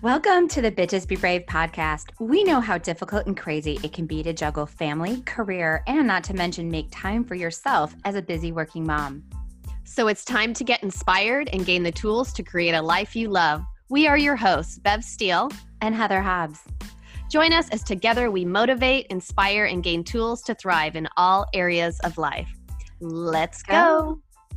Welcome to the Bitches Be Brave podcast. We know how difficult and crazy it can be to juggle family, career, and not to mention make time for yourself as a busy working mom. So it's time to get inspired and gain the tools to create a life you love. We are your hosts, Bev Steele and Heather Hobbs. Join us as together we motivate, inspire, and gain tools to thrive in all areas of life. Let's go.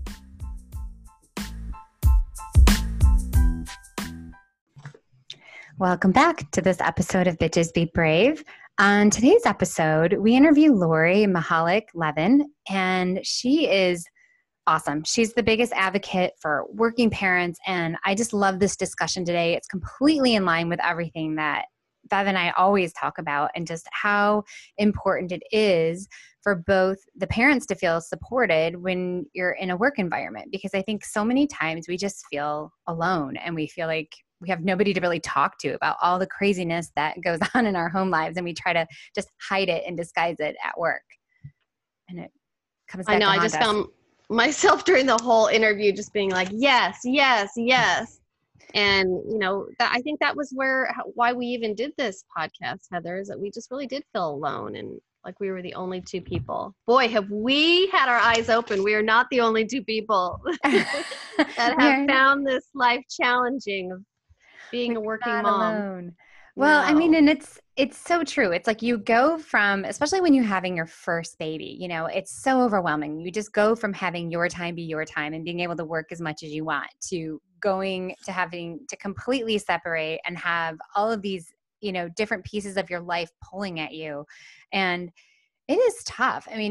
Welcome back to this episode of Bitches Be Brave. On today's episode, we interview Lori Mahalik-Levin, and she is awesome. She's the biggest advocate for working parents, and I just love this discussion today. It's completely in line with everything that Bev and I always talk about, and just how important it is for both the parents to feel supported when you're in a work environment. Because I think so many times we just feel alone, and we feel like we have nobody to really talk to about all the craziness that goes on in our home lives, and we try to just hide it and disguise it at work. And it comes back to haunt us. I just found myself during the whole interview just being like, yes, yes, yes. And, I think that was why we even did this podcast, Heather, is that we just really did feel alone and like we were the only two people. Boy, have we had our eyes open. We are not the only two people that have found this life challenging of being a working mom. Alone. Well, no. I mean, and it's so true. It's like you go from, especially when you're having your first baby, it's so overwhelming. You just go from having your time be your time and being able to work as much as you want to going to having to completely separate and have all of these, different pieces of your life pulling at you. And it is tough. I mean,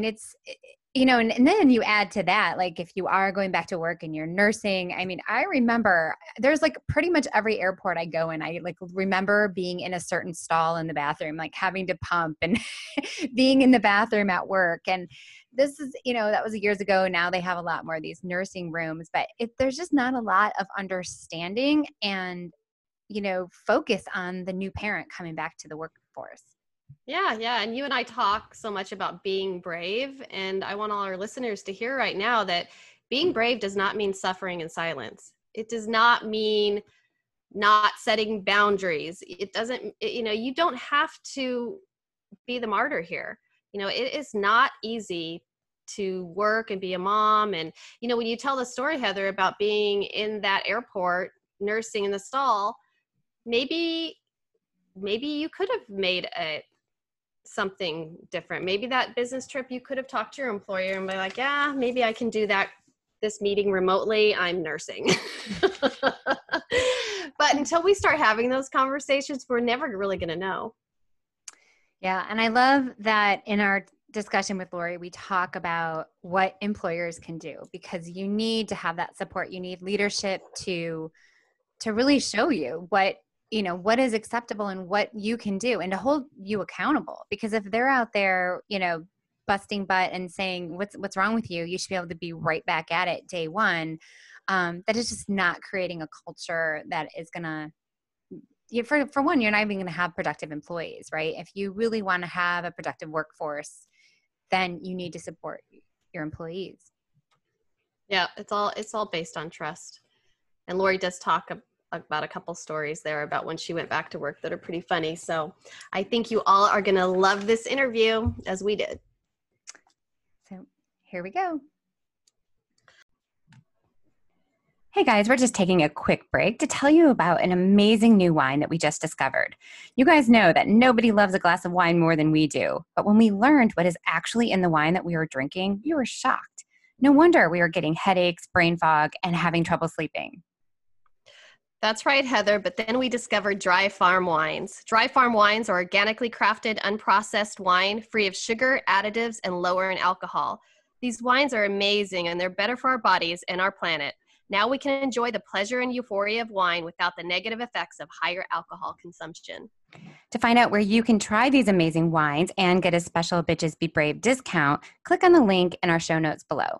and then you add to that, like if you are going back to work and you're nursing, I mean, I remember there's like pretty much every airport I go in, I like remember being in a certain stall in the bathroom, like having to pump and being in the bathroom at work. And this is, that was years ago. Now they have a lot more of these nursing rooms, but there's just not a lot of understanding and, focus on the new parent coming back to the workforce. Yeah. And you and I talk so much about being brave. And I want all our listeners to hear right now that being brave does not mean suffering in silence. It does not mean not setting boundaries. It doesn't, you don't have to be the martyr here. It is not easy to work and be a mom. And, when you tell the story, Heather, about being in that airport, nursing in the stall, maybe you could have made something different. Maybe that business trip, you could have talked to your employer and be like, yeah, maybe I can do this meeting remotely. I'm nursing. But until we start having those conversations, we're never really going to know. Yeah. And I love that in our discussion with Lori, we talk about what employers can do, because you need to have that support. You need leadership to really show you what is acceptable and what you can do, and to hold you accountable. Because if they're out there, busting butt and saying, what's wrong with you? You should be able to be right back at it day one. That is just not creating a culture that is going to, for one, you're not even going to have productive employees, right? If you really want to have a productive workforce, then you need to support your employees. Yeah. It's all based on trust. And Lori does talk about a couple stories there about when she went back to work that are pretty funny. So I think you all are going to love this interview as we did. So here we go. Hey guys, we're just taking a quick break to tell you about an amazing new wine that we just discovered. You guys know that nobody loves a glass of wine more than we do. But when we learned what is actually in the wine that we were drinking, we were shocked. No wonder we were getting headaches, brain fog, and having trouble sleeping. That's right, Heather. But then we discovered Dry Farm Wines. Dry Farm Wines are organically crafted, unprocessed wine, free of sugar, additives, and lower in alcohol. These wines are amazing, and they're better for our bodies and our planet. Now we can enjoy the pleasure and euphoria of wine without the negative effects of higher alcohol consumption. To find out where you can try these amazing wines and get a special Bitches Be Brave discount, click on the link in our show notes below.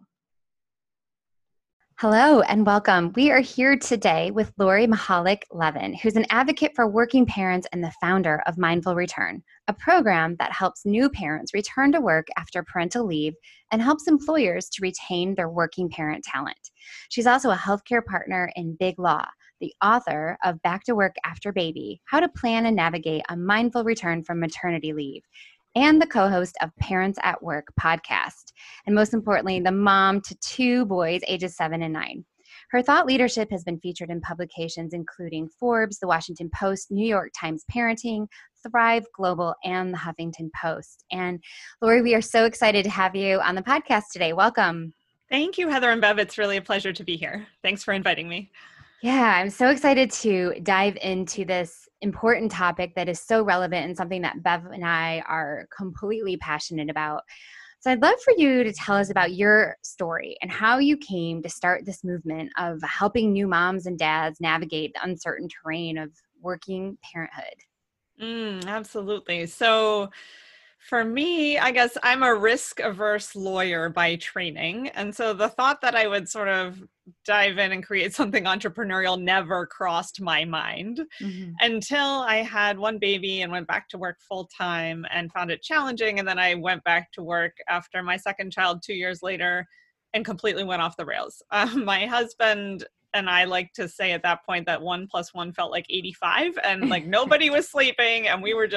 Hello and welcome. We are here today with Lori Mahalik-Levin, who's an advocate for working parents and the founder of Mindful Return, a program that helps new parents return to work after parental leave and helps employers to retain their working parent talent. She's also a healthcare partner in Big Law, the author of Back to Work After Baby, How to Plan and Navigate a Mindful Return from Maternity Leave, and the co-host of Parents at Work podcast, and most importantly, the mom to 2 boys ages 7 and 9. Her thought leadership has been featured in publications including Forbes, The Washington Post, New York Times Parenting, Thrive Global, and the Huffington Post. And Lori, we are so excited to have you on the podcast today. Welcome. Thank you, Heather and Bev. It's really a pleasure to be here. Thanks for inviting me. Yeah, I'm so excited to dive into this important topic that is so relevant and something that Bev and I are completely passionate about. So I'd love for you to tell us about your story and how you came to start this movement of helping new moms and dads navigate the uncertain terrain of working parenthood. Absolutely. So for me, I guess I'm a risk-averse lawyer by training. And so the thought that I would sort of dive in and create something entrepreneurial never crossed my mind until I had one baby and went back to work full-time and found it challenging. And then I went back to work after my second child 2 years later and completely went off the rails. My husband and I like to say at that point that 1 + 1 felt like 85 and like nobody was sleeping and we were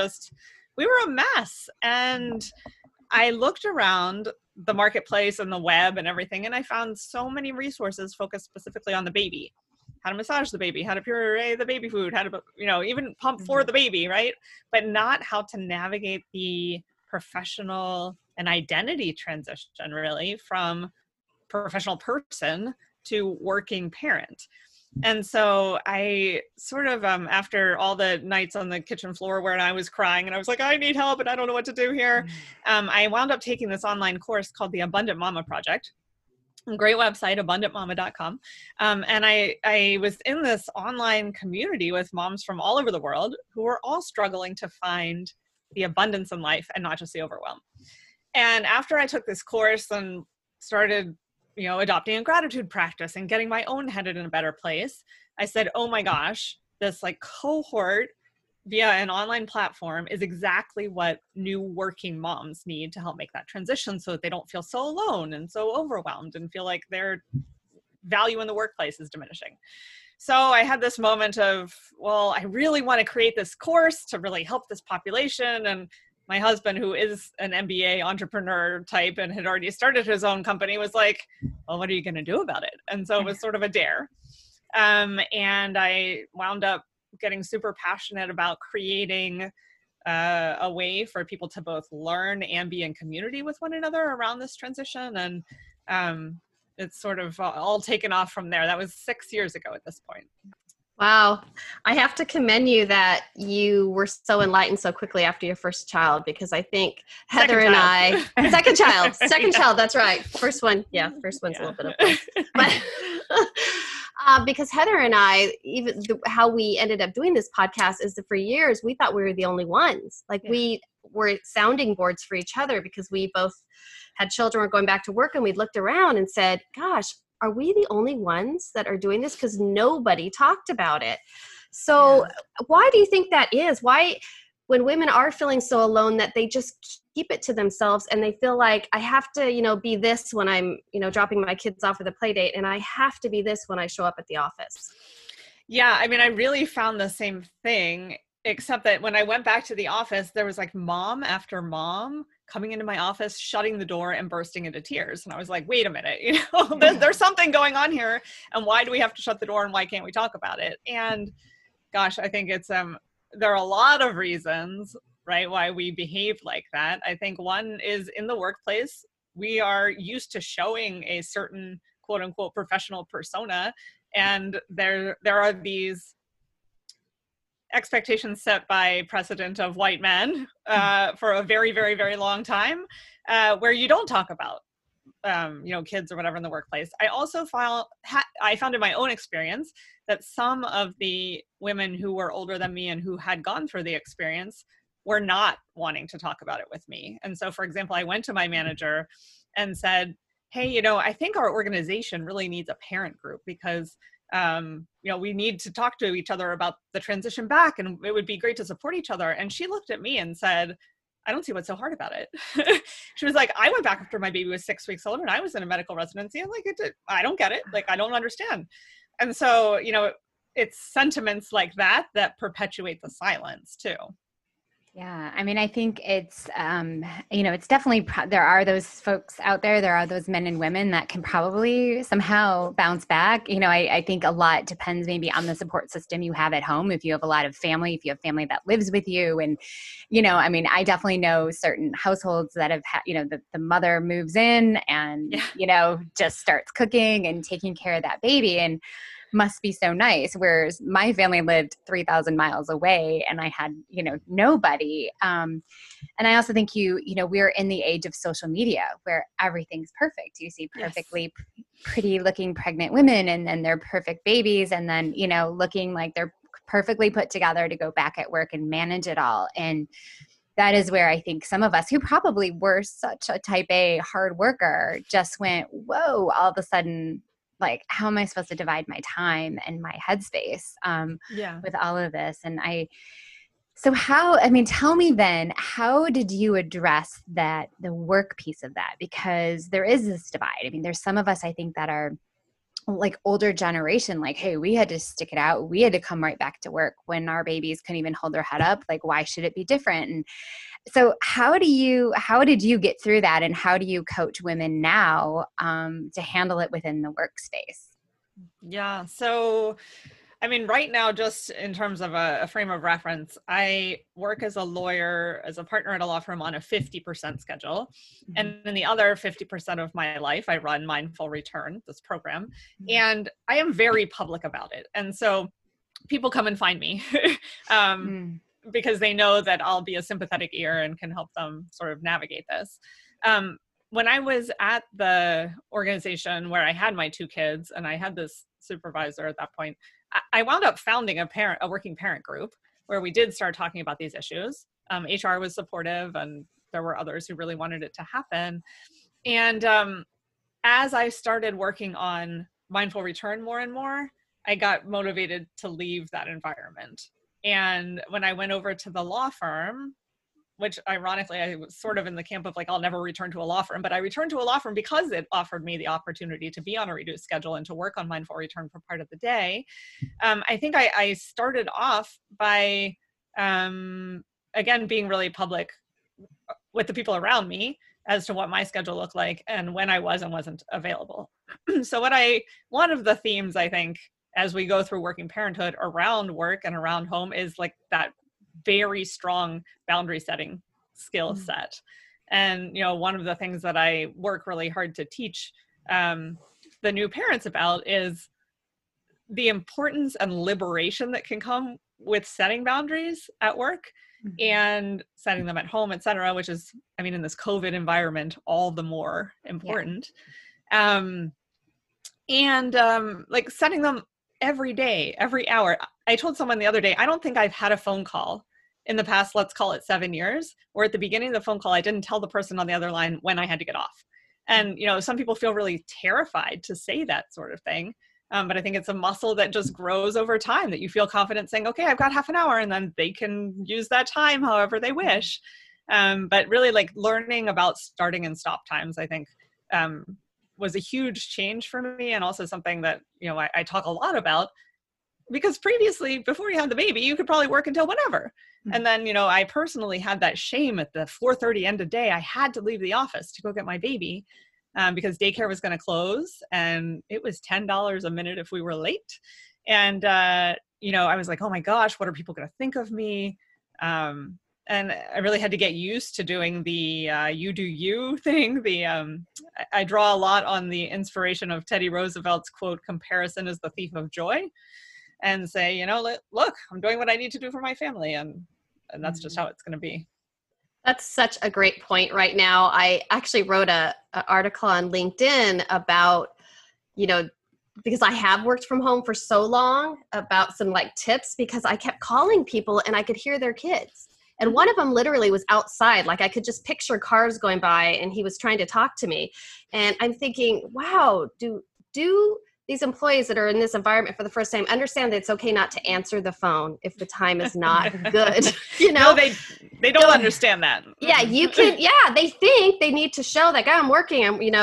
a mess. And I looked around the marketplace and the web and everything, and I found so many resources focused specifically on the baby, how to massage the baby, how to puree the baby food, how to, even pump for the baby, right? But not how to navigate the professional and identity transition really from professional person to working parent. And so I sort of, after all the nights on the kitchen floor where I was crying and I was like, I need help and I don't know what to do here. I wound up taking this online course called the Abundant Mama Project. Great website, abundantmama.com. And I was in this online community with moms from all over the world who were all struggling to find the abundance in life and not just the overwhelm. And after I took this course and started adopting a gratitude practice and getting my own head in a better place, I said, oh my gosh, this like cohort via an online platform is exactly what new working moms need to help make that transition so that they don't feel so alone and so overwhelmed and feel like their value in the workplace is diminishing. So I had this moment of, well, I really want to create this course to really help this population. And my husband, who is an MBA entrepreneur type and had already started his own company, was like, well, what are you going to do about it? And so it was sort of a dare. And I wound up getting super passionate about creating a way for people to both learn and be in community with one another around this transition. And it's sort of all taken off from there. That was 6 years ago at this point. Wow. I have to commend you that you were so enlightened so quickly after your first child, because I think Heather and I, second child, that's right. First one's a little bit of both. But because Heather and I, how we ended up doing this podcast is that for years, we thought we were the only ones. We were sounding boards for each other because we both had children, were going back to work, and we looked around and said, gosh, are we the only ones that are doing this? Because nobody talked about it. So why do you think that is? Why, when women are feeling so alone, that they just keep it to themselves and they feel like, I have to, be this when I'm, dropping my kids off at the play date, and I have to be this when I show up at the office? Yeah, I mean, I really found the same thing, except that when I went back to the office, there was like mom after mom coming into my office, shutting the door and bursting into tears. And I was like, wait a minute, there's something going on here. And why do we have to shut the door? And why can't we talk about it? And gosh, I think it's, there are a lot of reasons, right, why we behave like that. I think one is in the workplace, we are used to showing a certain quote unquote professional persona. And there are these expectations set by precedent of white men for a very, very, very long time, where you don't talk about, kids or whatever in the workplace. I also found in my own experience that some of the women who were older than me and who had gone through the experience were not wanting to talk about it with me. And so, for example, I went to my manager and said, hey, I think our organization really needs a parent group because we need to talk to each other about the transition back, and it would be great to support each other. And she looked at me and said, I don't see what's so hard about it. She was like, I went back after my baby was 6 weeks old and I was in a medical residency. I'm like, I don't get it. Like, I don't understand. And so, it's sentiments like that that perpetuate the silence too. Yeah. I mean, I think it's, it's definitely, there are those folks out there. There are those men and women that can probably somehow bounce back. I think a lot depends maybe on the support system you have at home. If you have a lot of family, if you have family that lives with you. And, I definitely know certain households that have had, the mother moves in and, just starts cooking and taking care of that baby. And must be so nice. Whereas my family lived 3,000 miles away and I had, nobody. And I also think we're in the age of social media where everything's perfect. You see perfectly pretty looking pregnant women and then they're perfect babies. And then, looking like they're perfectly put together to go back at work and manage it all. And that is where I think some of us who probably were such a type A hard worker just went, whoa, all of a sudden, like, how am I supposed to divide my time and my headspace with all of this? And tell me then, how did you address the work piece of that? Because there is this divide. I mean, there's some of us, I think, that are like older generation, like, hey, we had to stick it out. We had to come right back to work when our babies couldn't even hold their head up. Like, why should it be different? And so how did you get through that? And how do you coach women now to handle it within the workspace? Yeah. So, I mean, right now, just in terms of a frame of reference, I work as a lawyer, as a partner at a law firm on a 50% schedule. Mm-hmm. And in the other 50% of my life, I run Mindful Return, this program. Mm-hmm. And I am very public about it. And so people come and find me because they know that I'll be a sympathetic ear and can help them sort of navigate this. When I was at the organization where I had my 2 kids and I had this supervisor at that point, I wound up founding a working parent group where we did start talking about these issues. HR was supportive and there were others who really wanted it to happen. And as I started working on Mindful Return more and more, I got motivated to leave that environment. And when I went over to the law firm, which ironically, I was sort of in the camp of like, I'll never return to a law firm, but I returned to a law firm because it offered me the opportunity to be on a reduced schedule and to work on Mindful Return for part of the day. I think I started off by, again, being really public with the people around me as to what my schedule looked like and when I was and wasn't available. So one of the themes, I think, as we go through working parenthood around work and around home is like that very strong boundary setting skill set. And, one of the things that I work really hard to teach the new parents about is the importance and liberation that can come with setting boundaries at work and setting them at home, et cetera, which is, I mean, in this COVID environment, all the more important. Yeah. Like setting them every day, every hour. I told someone the other day, I don't think I've had a phone call in the past, let's call it 7 years, where at the beginning of the phone call, I didn't tell the person on the other line when I had to get off. And, some people feel really terrified to say that sort of thing. But I think it's a muscle that just grows over time, that you feel confident saying, okay, I've got half an hour, and then they can use that time however they wish. But really like learning about starting and stop times, I think, was a huge change for me. And also something that, I talk a lot about, because previously, before you had the baby, you could probably work until whenever. And then, I personally had that shame at the 4:30 end of day. I had to leave the office to go get my baby because daycare was going to close, and it was $10 a minute if we were late. And, I was like, oh my gosh, what are people going to think of me? And I really had to get used to doing the you do you thing. I draw a lot on the inspiration of Teddy Roosevelt's quote, "Comparison is the thief of joy," and say, look, I'm doing what I need to do for my family. And that's just how it's going to be. That's such a great point right now. I actually wrote an article on LinkedIn about, because I have worked from home for so long, about some like tips, because I kept calling people and I could hear their kids. And one of them literally was outside. Like I could just picture cars going by and he was trying to talk to me. And I'm thinking, wow, do these employees that are in this environment for the first time understand that it's okay not to answer the phone if the time is not good? No, they don't understand that. Yeah, they think they need to show like, I'm working,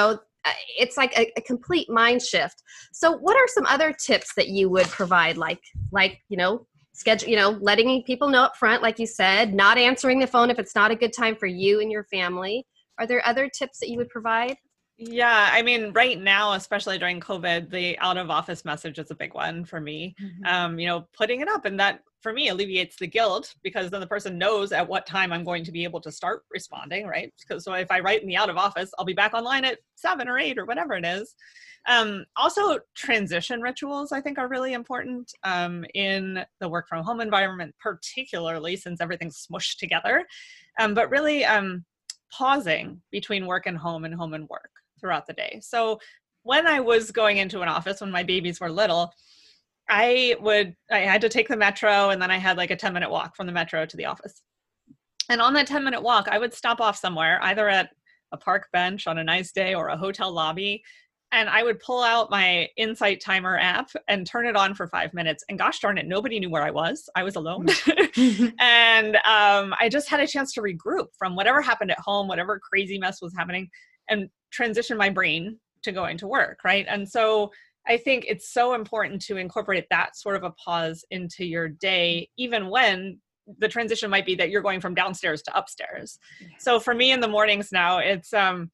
it's like a complete mind shift. So what are some other tips that you would provide? Like, schedule, letting people know up front, like you said, not answering the phone if it's not a good time for you and your family. Are there other tips that you would provide? Yeah, I mean, right now, especially during COVID, the out of office message is a big one for me. Putting it up, and that for me alleviates the guilt, because then the person knows at what time I'm going to be able to start responding, right? Because so if I write in the out of office, I'll be back online at 7 or 8 or whatever it is. Also, transition rituals, I think, are really important in the work from home environment, particularly since everything's smushed together. But really pausing between work and home work throughout the day. So when I was going into an office, when my babies were little, I had to take the metro, and then I had like a 10-minute walk from the metro to the office. And on that 10-minute walk, I would stop off somewhere, either at a park bench on a nice day or a hotel lobby. And I would pull out my Insight Timer app and turn it on for 5 minutes. And gosh darn it, nobody knew where I was. I was alone. And I just had a chance to regroup from whatever happened at home, whatever crazy mess was happening, and transition my brain to going to work, right? And so I think it's so important to incorporate that sort of a pause into your day, even when the transition might be that you're going from downstairs to upstairs. So for me in the mornings now, it's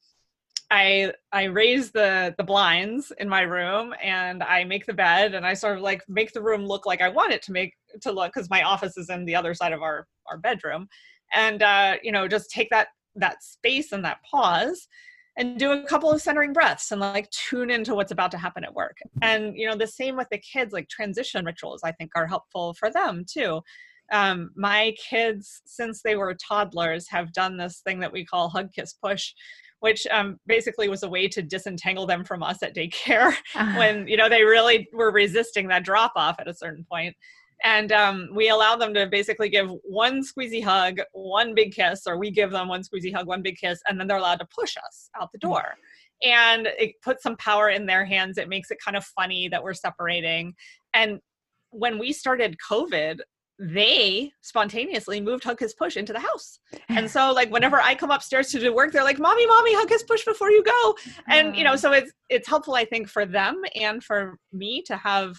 I raise the blinds in my room, and I make the bed, and I sort of like make the room look like I want it to look, because my office is in the other side of our bedroom. And just take that space and that pause and do a couple of centering breaths and like tune into what's about to happen at work. And the same with the kids, like transition rituals, I think, are helpful for them too. My kids, since they were toddlers, have done this thing that we call hug, kiss, push, which basically was a way to disentangle them from us at daycare when, they really were resisting that drop off at a certain point. And we allow them to basically give one squeezy hug, one big kiss, or we give them one squeezy hug, one big kiss, and then they're allowed to push us out the door. And it puts some power in their hands. It makes it kind of funny that we're separating. And when we started COVID, they spontaneously moved hug, kiss, push into the house. And so like whenever I come upstairs to do work, they're like, mommy, hug, kiss, push before you go. And, so it's helpful, I think, for them and for me to have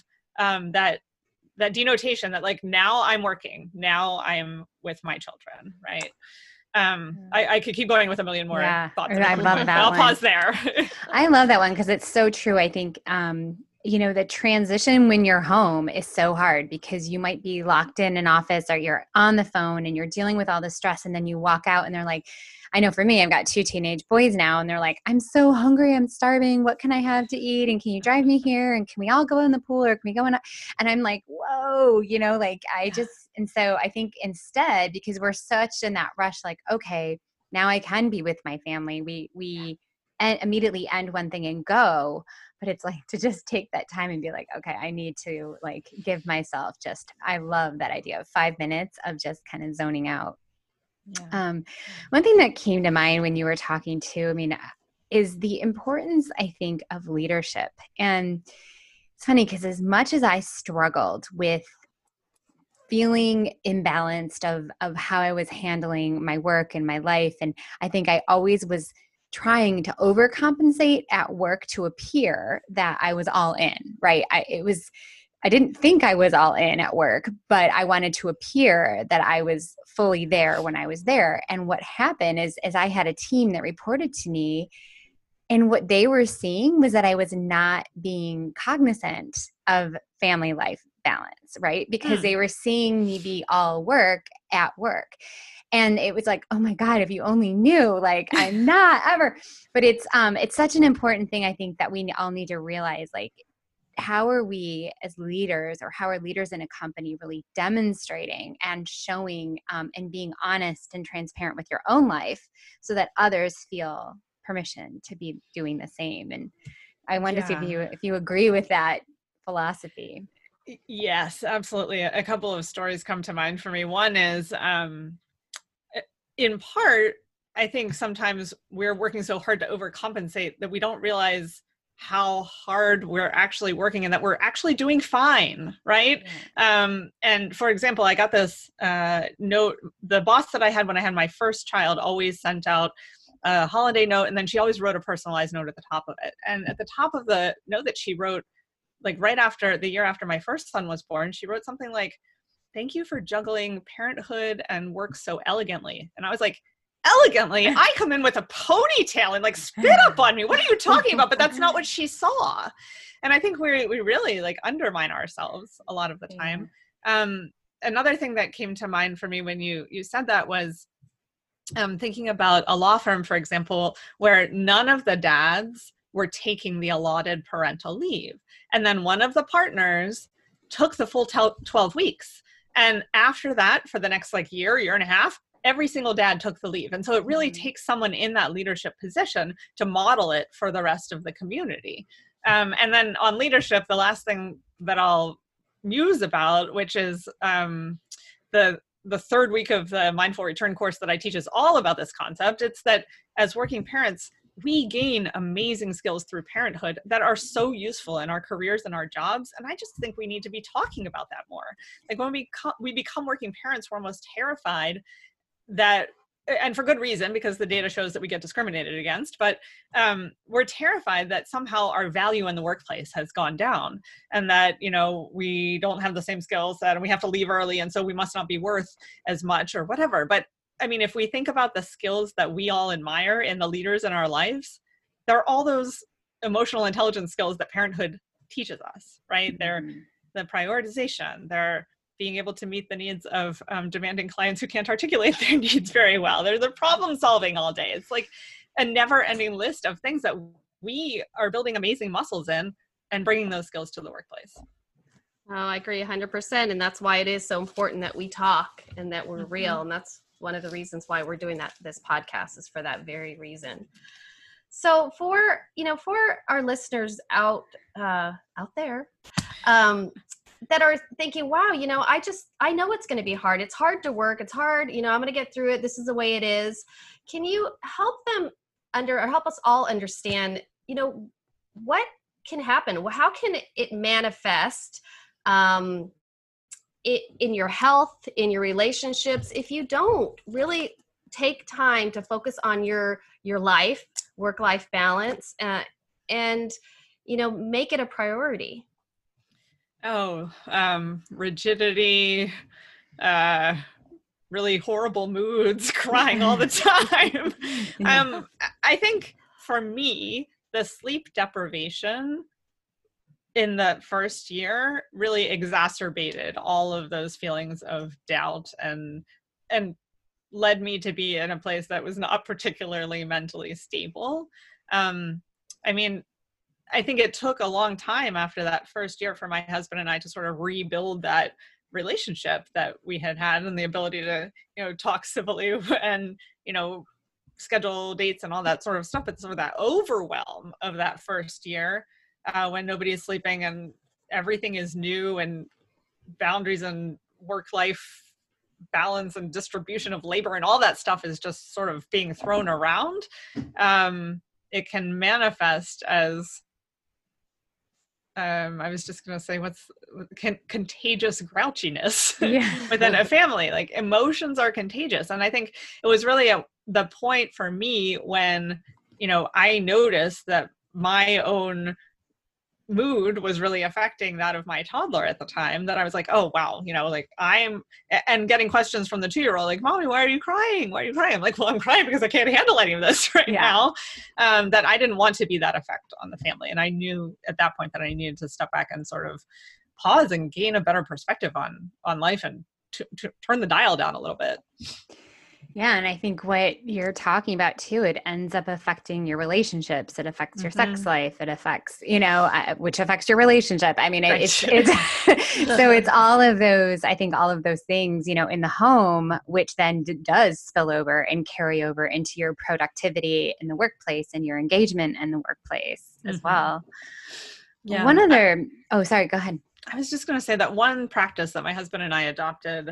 that denotation that like, now I'm working, now I am with my children. Right. I could keep going with a million more thoughts. I love that I'll one. pause there. I love that one because it's so true. I think, the transition when you're home is so hard because you might be locked in an office or you're on the phone and you're dealing with all the stress, and then you walk out and they're like, I know for me, I've got 2 teenage boys now, and they're like, I'm so hungry, I'm starving. What can I have to eat? And can you drive me here? And can we all go in the pool, or can we go in? And I'm like, whoa, and so I think instead, because we're such in that rush, like, okay, now I can be with my family. We immediately end one thing and go. But it's like to just take that time and be like, okay, I need to like give myself I love that idea of 5 minutes of just kind of zoning out. Yeah. One thing that came to mind when you were talking is the importance, I think, of leadership. And it's funny because as much as I struggled with feeling imbalanced of how I was handling my work and my life, and I think I always was trying to overcompensate at work to appear that I was all in, right? I didn't think I was all in at work, but I wanted to appear that I was fully there when I was there. And what happened is I had a team that reported to me, and what they were seeing was that I was not being cognizant of family life balance, right? Because they were seeing me be all work at work. And it was like, oh my God, if you only knew, like I'm not ever. But it's such an important thing, I think, that we all need to realize, like, how are we as leaders, or how are leaders in a company really demonstrating and showing and being honest and transparent with your own life so that others feel permission to be doing the same. And I wanted to see if you agree with that philosophy. Yes, absolutely. A couple of stories come to mind for me. One is, in part, I think sometimes we're working so hard to overcompensate that we don't realize how hard we're actually working and that we're actually doing fine, right? Yeah. And for example, I got this note, the boss that I had when I had my first child always sent out a holiday note, and then she always wrote a personalized note at the top of it. And at the top of the note that she wrote, like right after the year after my first son was born, she wrote something like, "Thank you for juggling parenthood and work so elegantly." And I was like, elegantly? I come in with a ponytail and like spit up on me. What are you talking about? But that's not what she saw. And I think we really like undermine ourselves a lot of the time. Another thing that came to mind for me when you said that was thinking about a law firm, for example, where none of the dads were taking the allotted parental leave. And then one of the partners took the full 12 weeks. And after that, for the next like year and a half, every single dad took the leave. And so it really takes someone in that leadership position to model it for the rest of the community. And then on leadership, the last thing that I'll muse about, which is the third week of the Mindful Return course that I teach is all about this concept. It's that as working parents, we gain amazing skills through parenthood that are so useful in our careers and our jobs. And I just think we need to be talking about that more. Like when we become working parents, we're almost terrified that, and for good reason, because the data shows that we get discriminated against, but we're terrified that somehow our value in the workplace has gone down and that, you know, we don't have the same skill set and we have to leave early and so we must not be worth as much or whatever. But I mean, if we think about the skills that we all admire in the leaders in our lives, there are all those emotional intelligence skills that parenthood teaches us, right? They're the prioritization, they're being able to meet the needs of demanding clients who can't articulate their needs very well. They're the problem solving all day. It's like a never ending list of things that we are building amazing muscles in and bringing those skills to the workplace. Oh, I agree 100%. And that's why it is so important that we talk and that we're real. And that's one of the reasons why we're doing this podcast is for that very reason. So for our listeners out there, that are thinking, wow, I know it's going to be hard. It's hard to work. It's hard. I'm going to get through it. This is the way it is. Can you help them help us all understand, what can happen? How can it manifest in your health, in your relationships, if you don't really take time to focus on your life, work-life balance, and make it a priority? Rigidity, really horrible moods, crying all the time. I think for me, the sleep deprivation in the first year really exacerbated all of those feelings of doubt and led me to be in a place that was not particularly mentally stable. I think it took a long time after that first year for my husband and I to sort of rebuild that relationship that we had and the ability to, talk civilly and, schedule dates and all that sort of stuff. But sort of that overwhelm of that first year when nobody is sleeping and everything is new and boundaries and work-life balance and distribution of labor and all that stuff is just sort of being thrown around. It can manifest as I was just going to say contagious grouchiness within a family. Like emotions are contagious. And I think it was really the point for me when, I noticed that my own mood was really affecting that of my toddler at the time, that I was like, oh, wow, and getting questions from the 2-year-old, like, Mommy, why are you crying? Why are you crying? I'm like, well, I'm crying because I can't handle any of this right now. That I didn't want to be that effect on the family. And I knew at that point that I needed to step back and sort of pause and gain a better perspective on life and to turn the dial down a little bit. Yeah. And I think what you're talking about too, it ends up affecting your relationships. It affects your sex life. It affects, which affects your relationship. I mean, it's so it's all of those, I think all of those things, in the home, which then does spill over and carry over into your productivity in the workplace and your engagement in the workplace as well. Yeah. Sorry, go ahead. I was just going to say that one practice that my husband and I adopted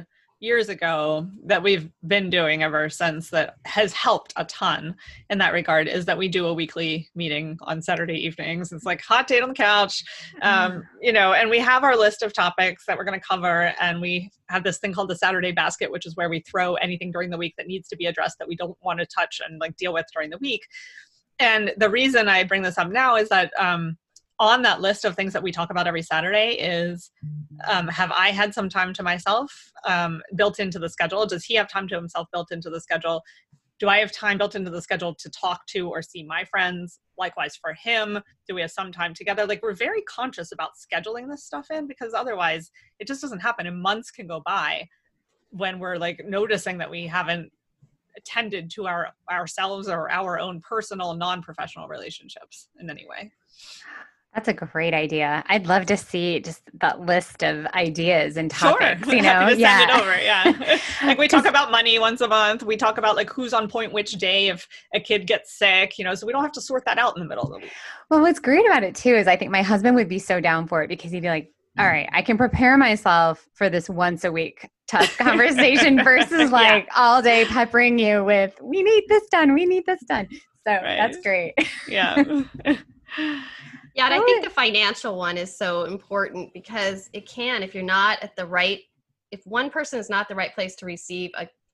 years ago that we've been doing ever since that has helped a ton in that regard is that we do a weekly meeting on Saturday evenings. It's like hot date on the couch, you know, and we have our list of topics that we're going to cover. And we have this thing called the Saturday basket, which is where we throw anything during the week that needs to be addressed that we don't want to touch and like deal with during the week. And the reason I bring this up now is that on that list of things that we talk about every Saturday is, have I had some time to myself built into the schedule? Does he have time to himself built into the schedule? Do I have time built into the schedule to talk to or see my friends? Likewise for him, do we have some time together? Like, we're very conscious about scheduling this stuff in, because otherwise it just doesn't happen. And months can go by when we're like noticing that we haven't attended to ourselves or our own personal, non-professional relationships in any way. That's a great idea. I'd love to see just that list of ideas and topics, sure. You know? Send it over. Yeah. Like we talk about money once a month. We talk about like who's on point which day if a kid gets sick, you know, so we don't have to sort that out in the middle of the week. Well, what's great about it too is I think my husband would be so down for it, because he'd be like, all right, I can prepare myself for this once a week tough conversation versus like all day peppering you with, we need this done. We need this done. So that's great. Yeah. Yeah, and I think the financial one is so important, because it can, if you're not at the right, if one person is not the right place to receive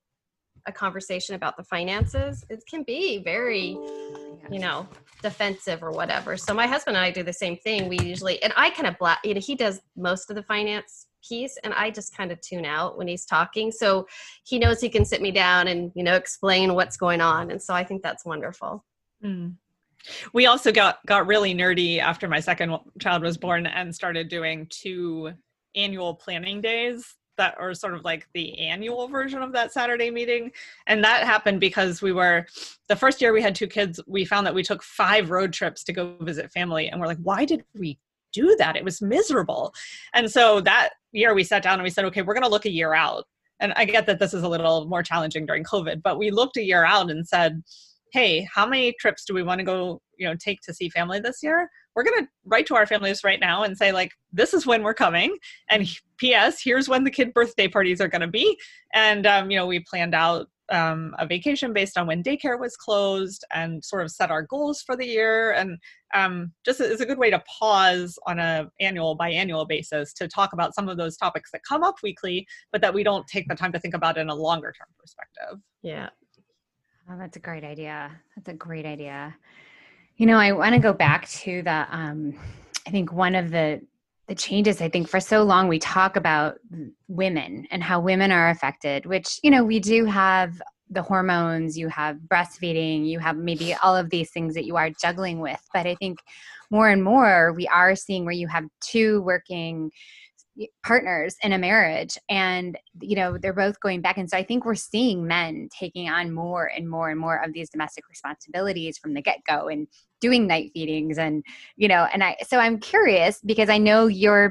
a conversation about the finances, it can be very, you know, defensive or whatever. So my husband and I do the same thing. We usually, and I kind of you know, he does most of the finance piece, and I just kind of tune out when he's talking. So he knows he can sit me down and, you know, explain what's going on. And so I think that's wonderful. Mm. We also got really nerdy after my second child was born and started doing 2 annual planning days that are sort of like the annual version of that Saturday meeting. And that happened because the first year we had 2 kids, we found that we took 5 road trips to go visit family. And we're like, why did we do that? It was miserable. And so that year we sat down and we said, okay, we're going to look a year out. And I get that this is a little more challenging during COVID, but we looked a year out and said, hey, how many trips do we want to go, you know, take to see family this year? We're going to write to our families right now and say, like, this is when we're coming. And P.S., here's when the kid birthday parties are going to be. And, you know, we planned out a vacation based on when daycare was closed and sort of set our goals for the year. And just is a good way to pause on a biannual basis to talk about some of those topics that come up weekly, but that we don't take the time to think about in a longer term perspective. Yeah. Oh, that's a great idea. That's a great idea. You know, I want to go back to I think one of the changes, I think for so long we talk about women and how women are affected, which, you know, we do have the hormones, you have breastfeeding, you have maybe all of these things that you are juggling with. But I think more and more we are seeing where you have 2 working partners in a marriage, and you know, they're both going back. And so I think we're seeing men taking on more and more and more of these domestic responsibilities from the get-go and doing night feedings, and you know, and I'm curious, because I know your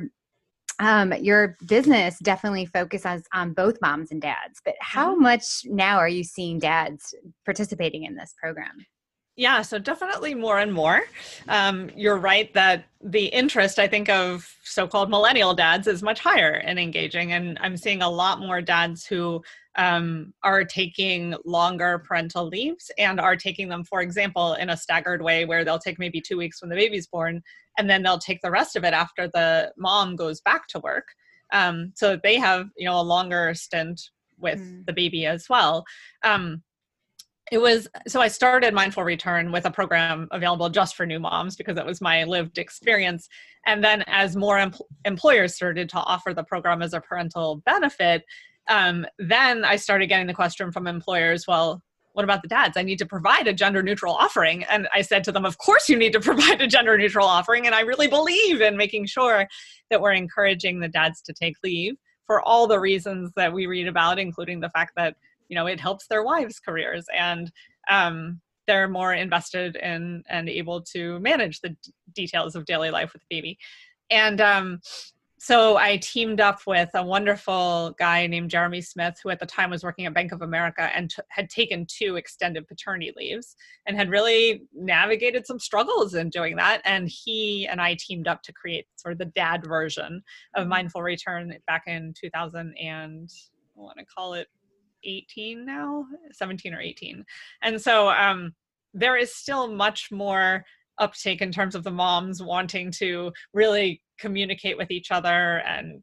business definitely focuses on both moms and dads, but how much now are you seeing dads participating in this program? Yeah, so definitely more and more. You're right that the interest, I think, of so-called millennial dads is much higher and engaging. And I'm seeing a lot more dads who are taking longer parental leaves and are taking them, for example, in a staggered way where they'll take maybe 2 weeks when the baby's born, and then they'll take the rest of it after the mom goes back to work. So that they have, you know, a longer stint with the baby as well. So I started Mindful Return with a program available just for new moms because that was my lived experience. And then as more employers started to offer the program as a parental benefit, then I started getting the question from employers, well, what about the dads? I need to provide a gender neutral offering. And I said to them, of course you need to provide a gender neutral offering. And I really believe in making sure that we're encouraging the dads to take leave for all the reasons that we read about, including the fact that, you know, it helps their wives' careers and they're more invested in and able to manage the details of daily life with the baby. And so I teamed up with a wonderful guy named Jeremy Smith, who at the time was working at Bank of America and had taken 2 extended paternity leaves and had really navigated some struggles in doing that. And he and I teamed up to create sort of the dad version of Mindful Return back in 2000 and want to call it 18 now, 17 or 18. And so there is still much more uptake in terms of the moms wanting to really communicate with each other and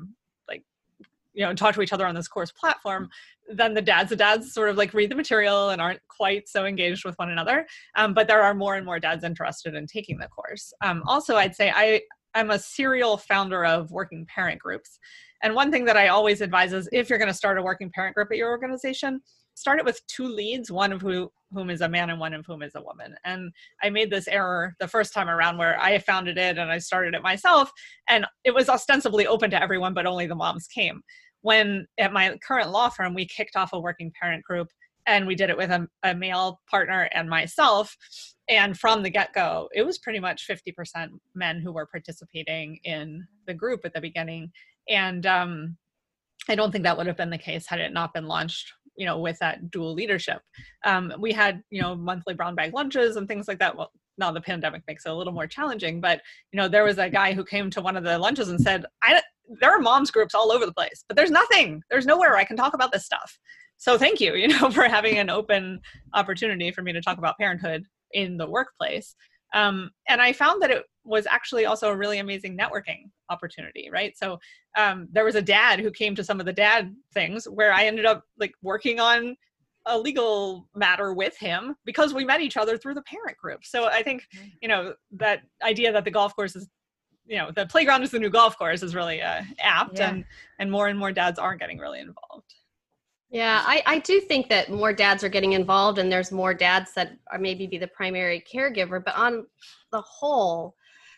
talk to each other on this course platform than the dads. The dads sort of like read the material and aren't quite so engaged with one another. But there are more and more dads interested in taking the course. Also, I'd say I'm a serial founder of working parent groups. And one thing that I always advise is if you're going to start a working parent group at your organization, start it with 2 leads, one of whom is a man and one of whom is a woman. And I made this error the first time around where I founded it and I started it myself, and it was ostensibly open to everyone, but only the moms came. When at my current law firm, we kicked off a working parent group and we did it with a male partner and myself. And from the get-go, it was pretty much 50% men who were participating in the group at the beginning. And I don't think that would have been the case had it not been launched, with that dual leadership. We had, monthly brown bag lunches and things like that. Well, now the pandemic makes it a little more challenging, but, there was a guy who came to one of the lunches and said, there are moms groups all over the place, but there's nowhere I can talk about this stuff. So thank you, for having an open opportunity for me to talk about parenthood in the workplace. And I found that it was actually also a really amazing networking opportunity, right? So there was a dad who came to some of the dad things where I ended up like working on a legal matter with him because we met each other through the parent group. So I think, that idea that the golf course is, the playground is the new golf course is really apt, and more dads are getting really involved. Yeah, I do think that more dads are getting involved, and there's more dads that are maybe be the primary caregiver. But on the whole,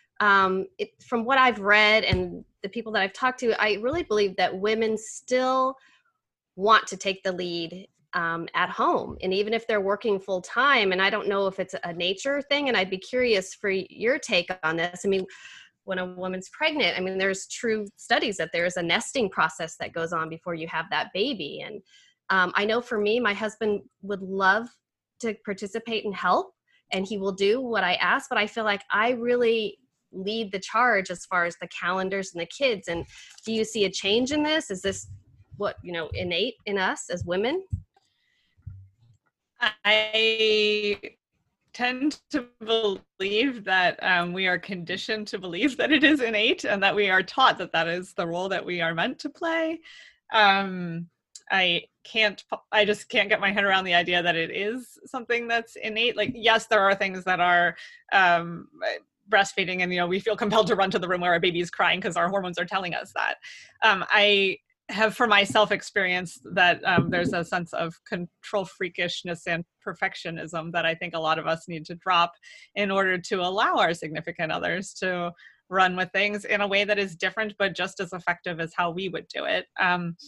from what I've read and the people that I've talked to, I really believe that women still want to take the lead at home. And even if they're working full time, and I don't know if it's a nature thing, and I'd be curious for your take on this. I mean, when a woman's pregnant, there's true studies that there is a nesting process that goes on before you have that baby. And I know for me, my husband would love to participate and help, and he will do what I ask, but I feel like I really lead the charge as far as the calendars and the kids. And do you see a change in this? Is this what, innate in us as women? I tend to believe that we are conditioned to believe that it is innate and that we are taught that that is the role that we are meant to play. I just can't get my head around the idea that it is something that's innate. Like, yes, there are things that are breastfeeding and, we feel compelled to run to the room where our baby is crying because our hormones are telling us that. I have for myself experienced that there's a sense of control freakishness and perfectionism that I think a lot of us need to drop in order to allow our significant others to run with things in a way that is different, but just as effective as how we would do it.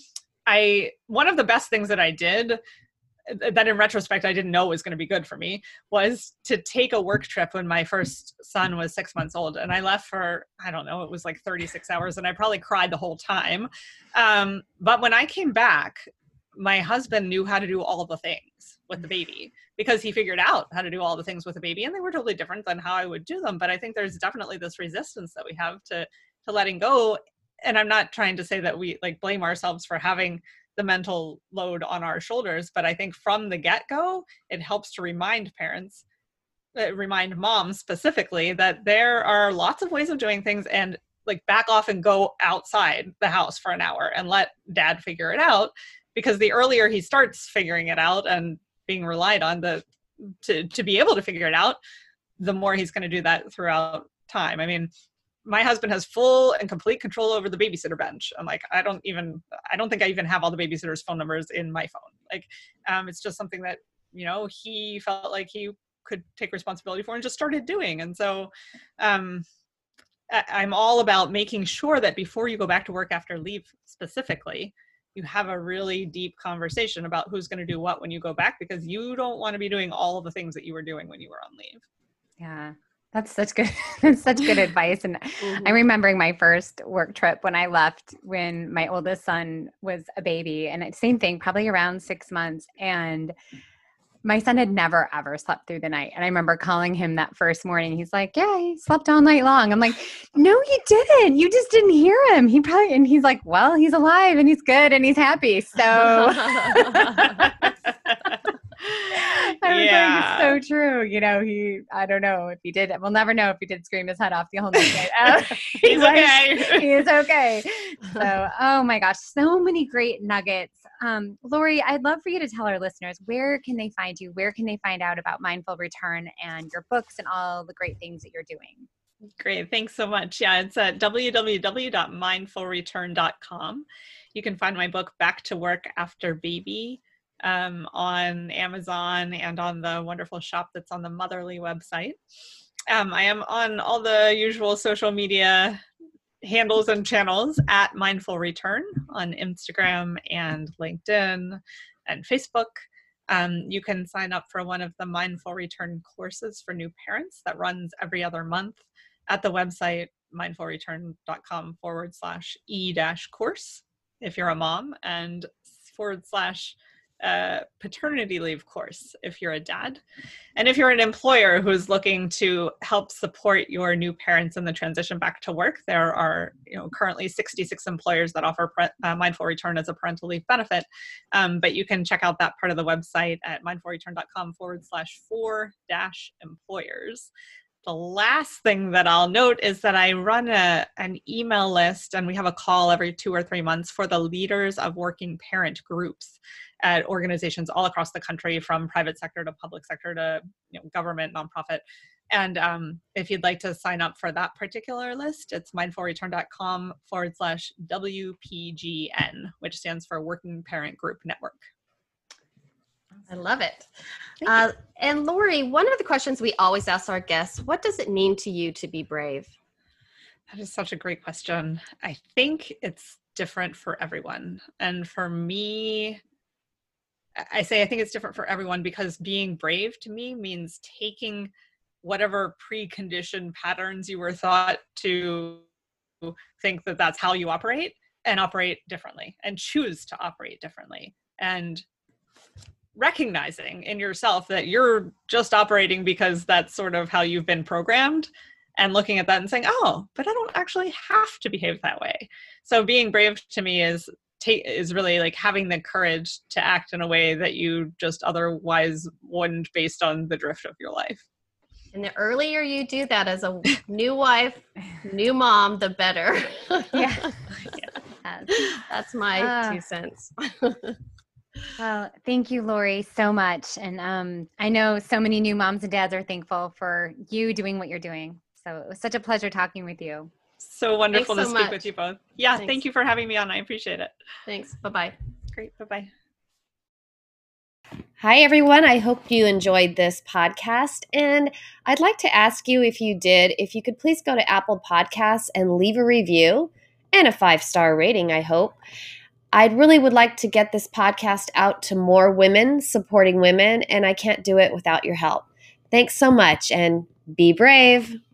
One of the best things that I did that in retrospect I didn't know was going to be good for me was to take a work trip when my first son was 6 months old. And I left for, I don't know, it was like 36 hours and I probably cried the whole time. But when I came back, my husband knew how to do all the things with the baby because he figured out how to do all the things with the baby, and they were totally different than how I would do them. But I think there's definitely this resistance that we have to letting go. And I'm not trying to say that we like blame ourselves for having the mental load on our shoulders, but I think from the get-go, it helps to remind parents, remind moms specifically, that there are lots of ways of doing things, and like back off and go outside the house for an hour and let dad figure it out, because the earlier he starts figuring it out and being relied on to be able to figure it out, the more he's going to do that throughout time. My husband has full and complete control over the babysitter bench. I'm like, I don't think I even have all the babysitters' phone numbers in my phone. Like, it's just something that, he felt like he could take responsibility for and just started doing. And so I'm all about making sure that before you go back to work after leave specifically, you have a really deep conversation about who's going to do what when you go back, because you don't want to be doing all of the things that you were doing when you were on leave. Yeah. That's such good advice. And I'm remembering my first work trip when I left when my oldest son was a baby, and same thing, probably around 6 months. And My son had never, ever slept through the night. And I remember calling him that first morning. He's like, yeah, he slept all night long. I'm like, no, you didn't. You just didn't hear him. And he's like, well, he's alive and he's good and he's happy. So I was like, it's so true. You know, I don't know if he did. We'll never know if he did scream his head off the whole night. He's okay. He is okay. So, oh my gosh, so many great nuggets. Lori, I'd love for you to tell our listeners, where can they find you? Where can they find out about Mindful Return and your books and all the great things that you're doing? Great. Thanks so much. Yeah, it's at www.mindfulreturn.com. You can find my book, Back to Work After Baby, on Amazon and on the wonderful shop that's on the Motherly website. I am on all the usual social media handles and channels at Mindful Return on Instagram and LinkedIn and Facebook. You can sign up for one of the Mindful Return courses for new parents that runs every other month at the website mindfulreturn.com/e-course if you're a mom, and /paternity leave course if you're a dad. And if you're an employer who's looking to help support your new parents in the transition back to work, there are currently 66 employers that offer Mindful Return as a parental leave benefit. But you can check out that part of the website at mindfulreturn.com/4-employers. The last thing that I'll note is that I run an email list, and we have a call every 2 or 3 months for the leaders of working parent groups at organizations all across the country, from private sector to public sector to government, nonprofit. And if you'd like to sign up for that particular list, it's mindfulreturn.com/WPGN, which stands for Working Parent Group Network. I love it. And Lori, one of the questions we always ask our guests, what does it mean to you to be brave? That is such a great question. I think it's different for everyone. And for me, I think it's different for everyone because being brave to me means taking whatever preconditioned patterns you were thought to think that that's how you operate, and operate differently and choose to operate differently. And recognizing in yourself that you're just operating because that's sort of how you've been programmed, and looking at that and saying, oh, but I don't actually have to behave that way. So being brave to me is really like having the courage to act in a way that you just otherwise wouldn't, based on the drift of your life. And the earlier you do that as a new wife, new mom, the better. Yeah. That's my 2 cents. Well, thank you, Lori, so much. And I know so many new moms and dads are thankful for you doing what you're doing. So it was such a pleasure talking with you. So wonderful Thanks to so speak much. with you both. Yeah, Thanks. Thank you for having me on. I appreciate it. Thanks. Bye-bye. Great. Bye-bye. Hi, everyone. I hope you enjoyed this podcast. And I'd like to ask you, if you did, if you could please go to Apple Podcasts and leave a review and a 5-star rating, I hope. I really would like to get this podcast out to more women supporting women, and I can't do it without your help. Thanks so much, and be brave.